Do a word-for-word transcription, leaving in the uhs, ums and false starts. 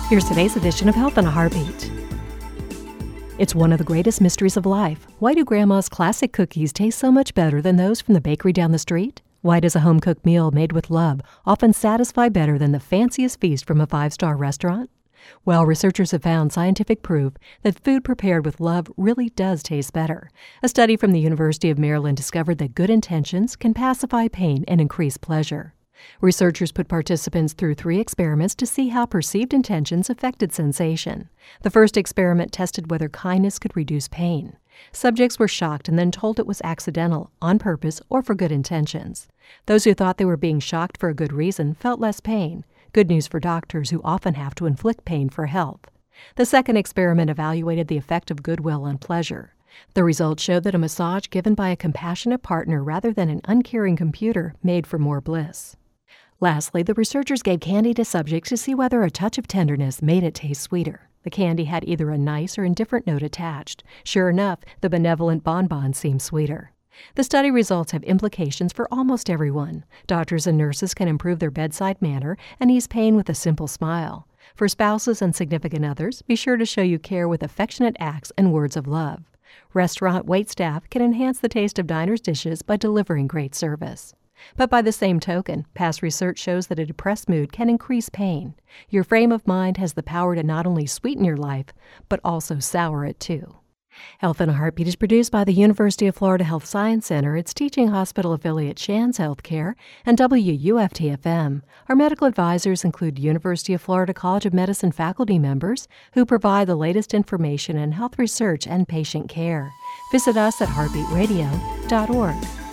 Here's today's edition of Health in a Heartbeat. It's one of the greatest mysteries of life. Why do Grandma's classic cookies taste so much better than those from the bakery down the street? Why does a home-cooked meal made with love often satisfy better than the fanciest feast from a five-star restaurant? Well, researchers have found scientific proof that food prepared with love really does taste better. A study from the University of Maryland discovered that good intentions can pacify pain and increase pleasure. Researchers put participants through three experiments to see how perceived intentions affected sensation. The first experiment tested whether kindness could reduce pain. Subjects were shocked and then told it was accidental, on purpose, or for good intentions. Those who thought they were being shocked for a good reason felt less pain. Good news for doctors who often have to inflict pain for health. The second experiment evaluated the effect of goodwill on pleasure. The results showed that a massage given by a compassionate partner rather than an uncaring computer made for more bliss. Lastly, the researchers gave candy to subjects to see whether a touch of tenderness made it taste sweeter. The candy had either a nice or indifferent note attached. Sure enough, the benevolent bonbon seemed sweeter. The study results have implications for almost everyone. Doctors and nurses can improve their bedside manner and ease pain with a simple smile. For spouses and significant others, be sure to show you care with affectionate acts and words of love. Restaurant waitstaff can enhance the taste of diners' dishes by delivering great service. But by the same token, past research shows that a depressed mood can increase pain. Your frame of mind has the power to not only sweeten your life, but also sour it too. Health in a Heartbeat is produced by the University of Florida Health Science Center, its teaching hospital affiliate Shands Healthcare, and W U F T F M. Our medical advisors include University of Florida College of Medicine faculty members who provide the latest information in health research and patient care. Visit us at heartbeat radio dot org.